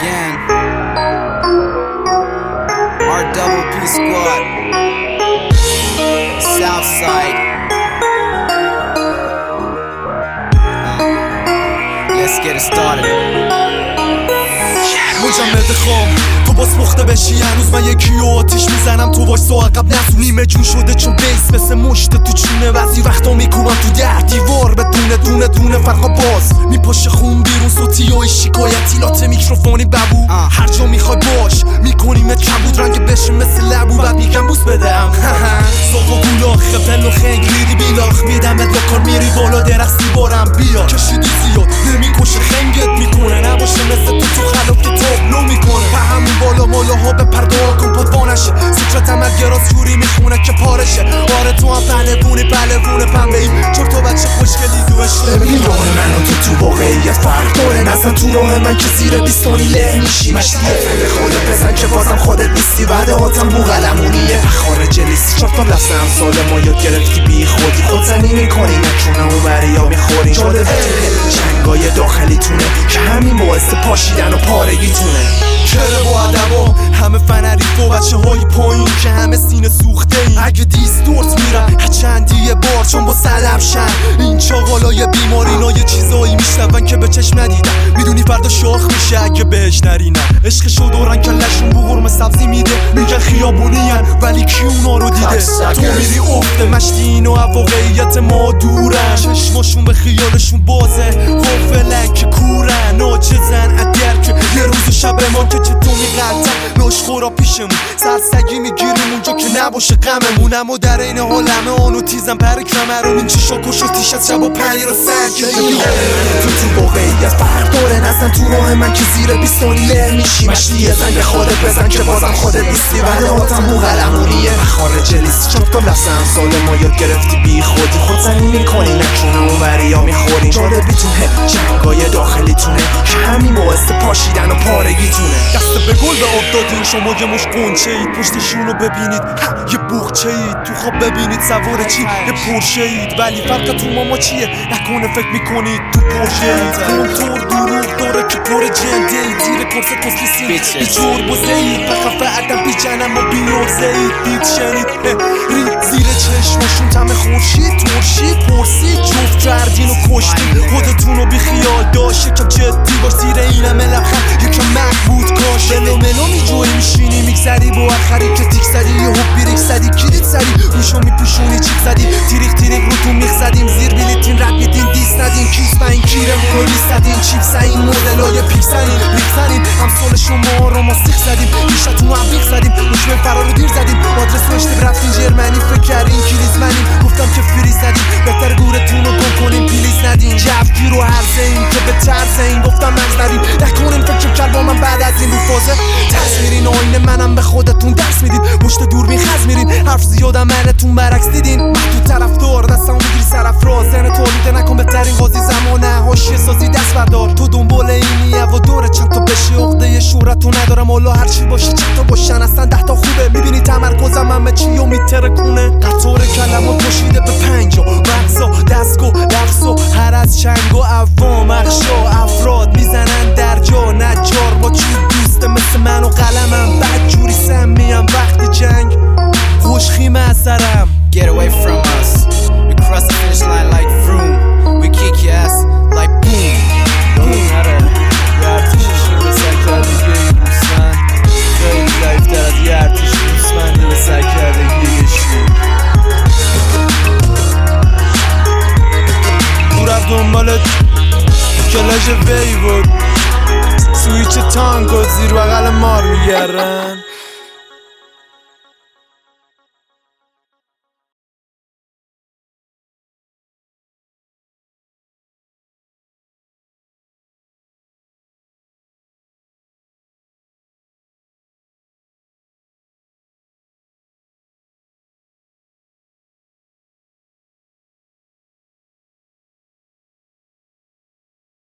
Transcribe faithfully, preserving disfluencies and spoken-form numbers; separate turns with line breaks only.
again. R double P squad, Southside. uh, Let's get it started.
مجمد خام تو باز مخته بشی هنوز من یکی و آتیش میزنم تو وایسا عقب نسو نیمه جون شده چون بیس مثل مشت تو چونه بعضی وقتا میکوبم تو در دیوار بدونه دونه دونه فرقا باز میپاشه خون بیرون صوتی و شکایتی لاته میکروفونی ببو هر جا میخوای باش میکنیمت کبود رنگ بشه مثل لبو بعد میگم بوس بدم ساق و گولاخ پل و خنگ میری بیلاخ میدمت با کار میری بالا درختی بارم بیا کشیدی زیاد نمیکشه خنگت میکنه نباشه مثل تو تو خلاف که تابلو میکنه به همون بالا مالاها به پرده ها کن پادوانشه سکرت عمل گراز جوری میخونه که پارشه آره تو هم پهلوونی پهلوون پنبه ای چور تو بچه خوشگلی دوشته ببین راه من و تو تو واقعیت فرق داره نزن تو راه من که زیر بیستانی له میشی مشتیه فنده خودت بزن که بازم خودت نیستی بعد آتم بوغلمونیه خارج لیستی چار تا لفظ امثال ما یاد گرفتی بی خودی خودزنی میکنی نکنه اون بری یا میخوری جالبه جنگای داخلی تونه که همین باعث پاشیدن و پارگیتونه چرا با عدبا همه فنریف و بچه های پایین که همه سینه سوخته این اگه دیستورت میرن هچندی یه بار چون با سلب شن این چاقالای بیمارینا یه چیزایی میشنون که به چشم ندیدن میدونی فردا شاخ میشه اگه بهش نرینن عشقشو دورن کلشون بو قرمه سبزی میده میگن خیابونین ولی کی اونا رو دیده تو میری افته مشتی اینو واقعیت ما دورن چشماشون به خیالشون بازه غافلن که کورن ناچزن اگر که یه روز شب ما که چه تو میقلتن لاشخورا پیشمون سرسگی میگیریم اونجا که نباشه غممون اما در این حال همه آنو تیزم پر کمرون این چشا کش و تیش از شب و پنیر و سر تو تو واقعیت فرق داره نزن تو راه من که زیر بیستانی له میشی مشتی زنگ خودت بزن که بازم خودت نیستی بعد آتم بوغلمونیه خارج لیست چون تو لفظ امثال ما یاد گرفتی بی خودی خودزنی میکنی نکنه اون بری یا میخوری جالبی تونه جنگای داخلی تونه که همین باعث پاشیدن و پارگیتونه دست به گل به آب دادین شما یه مش قنچه اید پشتشونو ببینید یه بوخچه اید تو خواب ببینید سوار چی یه پرشه اید ولی فرقتون ما ما چیه نکنه فکر میکنید تو پرشه اید کنتور دروغ داره که پر جنده اید زیر کرسه کسلیسین بی جور بزه اید به خفه عدم بی جنم و بی نرزه اید دید شنید رید زیر چشمشون تم خورشید ترشید پرسید جفت کردین و کشتید خودتونو بی خیال داشت یکم جدی باش زیر اینم لبخند یکم مکبود کاش بلو ملو میجوری میشینی میگذری با آخری که تیک زدی یه حب بیریک زدی کلید زدی روشو میپوشونی چیک زدی تیریک تیریک رو تو میخزدیم زیر بیلیتین رد میدین دیست ندین کیس با این کیرم پولیس زدین چیپ زدین مدلای پیک زدین ریک زدین همسال شما رو ما سیخ زدیم بیشتون هم بیخ زدیم روشمه فرار رو دیر زدیم آدرس رو اشتب رفتین جرمنی فکر کردین کلیز منیم گفتم که فریز زدیم بهتر گورتون رو گم کنیم پیلیز ندین جفگی رو هرزه این که به ترزه این گفتم منز ندیم نکنین فکر کرد با من بعد از این رو فازه تصویرین آینه منم به خودتون درس میدین پشت دوربین خز میرین حرف زیادم منتون برعکس دیدین محدود طرفدار دستمو میگیری سرافراز زن تولیده نکن بهترین قاضی زمانه حاشیه سازی دست بردار تو دنبال اینیه و دوره چند تا بشی عقده شهرتو ندارم حالا هرچی باشی چند تا باشن اصلا ده تا خوبه میبینی تمرکزم همه چی و میترکونه قطار کلمات کشیده به پنجا مغزا دستگاه لفظا هر از چنگ و عوام اخشا افراد میزنن در جا نجار با چوب دوسته مثل من و قلمم بعد جوری سمیم وقتی جنگ خوشخیم از سرم
Get away from us. We cross the finish line like Froome. We kick your ass like boom boom.
آره یه ارتش شیر سر کردگی روسمند خیلی ضعیفتر از یه ارتش روسمنده به سر کردگی شیر تو رفت دنبالت کلاژ وی بود سویچ تانگو زیر بغل مار میگرن